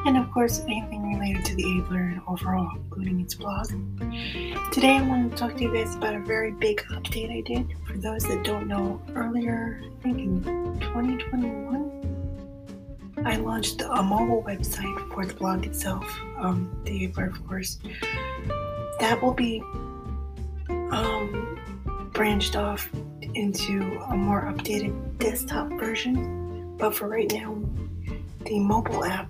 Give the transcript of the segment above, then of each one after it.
and of course anything related to the Abler and overall, including its blog. Today I want to talk to you guys about a very big update I did. For those that don't know, earlier, I think in 2021, I launched a mobile website for the blog itself, the Abler, of course. That will be branched off into a more updated desktop version, but for right now, the mobile app,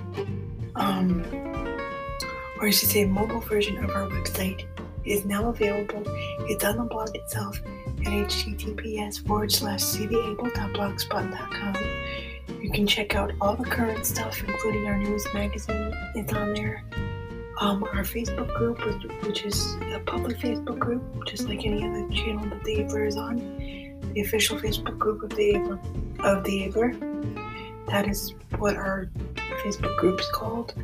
or I should say mobile version of our website is now available. It's on the blog itself at https://ctheable.blogspot.com. You can check out all the current stuff, including our news magazine. It's on there. Our Facebook group, which is a public Facebook group, just like any other channel that the Abler is on. The official Facebook group of the Abler. That is what our Facebook group is called.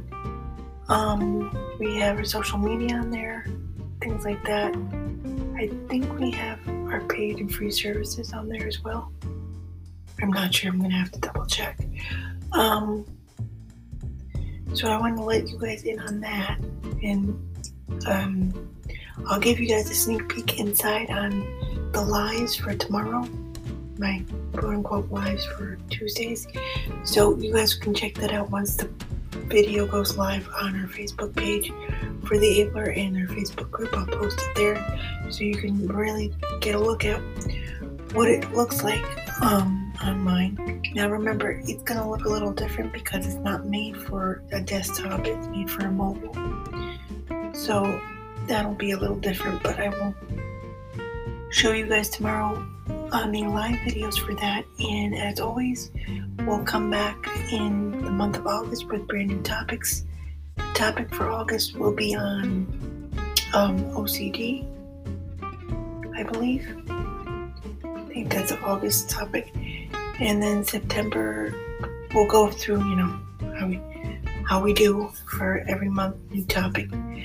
We have our social media on there, things like that. I think we have our paid and free services on there as well. I'm not sure. I'm going to have to double check. So I want to let you guys in on that, and I'll give you guys a sneak peek inside on the lives for tomorrow, my quote-unquote lives for Tuesdays. So you guys can check that out once the video goes live on our Facebook page for the Abler and our Facebook group. I'll post it there so you can really get a look at what it looks like on mine. Now remember, it's going to look a little different because it's not made for a desktop, it's made for a mobile. So that'll be a little different, but I will show you guys tomorrow on the live videos for that. And as always, we'll come back in the month of August with brand new topics. The topic for August will be on OCD, I believe. I think that's an August topic. And then September, we'll go through, how we do for every month, new topic.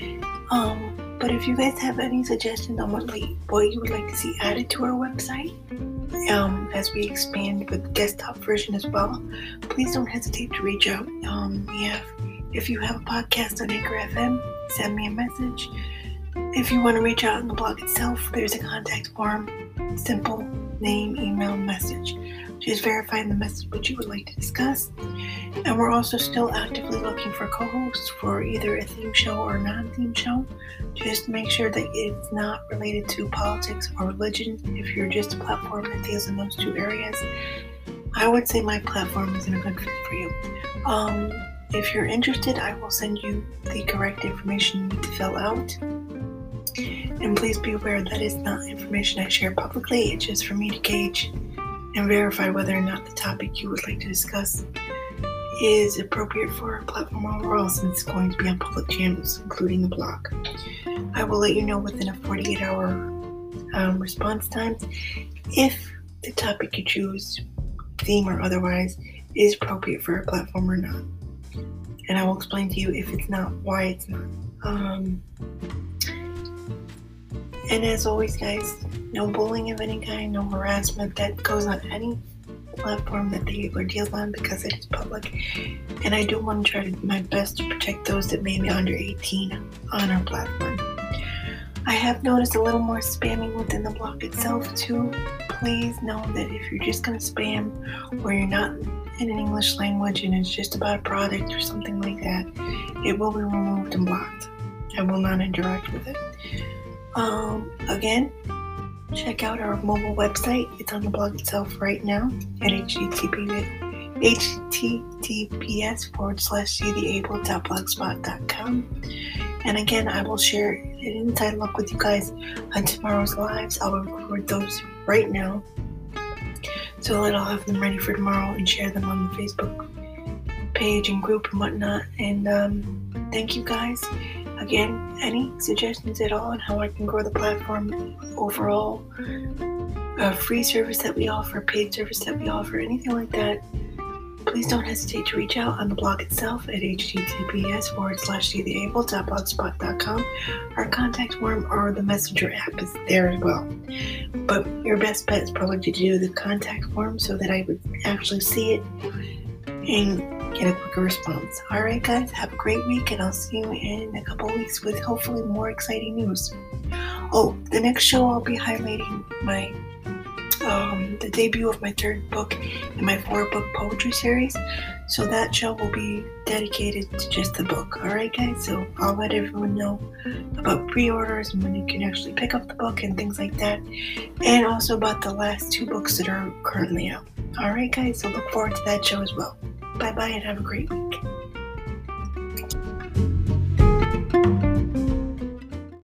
But if you guys have any suggestions on what you would like to see added to our website, as we expand with the desktop version as well, please don't hesitate to reach out. If you have a podcast on Anchor FM, send me a message. If you want to reach out on the blog itself, there's a contact form. Simple name, email, message. Just verify in the message what you would like to discuss. And we're also still actively looking for co-hosts for either a theme show or a non-theme show. Just make sure that it's not related to politics or religion. If you're just a platform that deals in those two areas, I would say my platform isn't a good fit for you. If you're interested, I will send you the correct information you need to fill out. And please be aware that is not information I share publicly. It's just for me to gauge and verify whether or not the topic you would like to discuss is appropriate for our platform overall, since it's going to be on public channels, including the blog. I will let you know within a 48-hour response time if the topic you choose, theme or otherwise, is appropriate for our platform or not. And I will explain to you if it's not, why it's not. And as always, guys, no bullying of any kind, no harassment that goes on any platform that the Abler deals on, because it is public. And I do want to try to do my best to protect those that may be under 18 on our platform. I have noticed a little more spamming within the blog itself too. Please know that if you're just going to spam, or you're not in an English language and it's just about a product or something like that, it will be removed and blocked. I will not interact with it. Again, check out our mobile website. It's on the blog itself right now at https://ctheable.blogspot.com. And again, I will share an inside look with you guys on tomorrow's lives. I'll record those right now so that I'll have them ready for tomorrow and share them on the Facebook page and group and whatnot. And thank you guys. Again, any suggestions at all on how I can grow the platform overall, a free service that we offer, paid service that we offer, anything like that, please don't hesitate to reach out on the blog itself at https://ctheable.blogspot.com. Our contact form or the messenger app is there as well. But your best bet is probably to do the contact form so that I would actually see it and get a quicker response. Alright guys, have a great week and I'll see you in a couple weeks with hopefully more exciting news. Oh, the next show I'll be highlighting my the debut of my 3rd book in my 4-book poetry series. So that show will be dedicated to just the book. Alright guys, so I'll let everyone know about pre-orders and when you can actually pick up the book and things like that. And also about the last 2 books that are currently out. Alright guys, so look forward to that show as well. Bye bye and have a great week.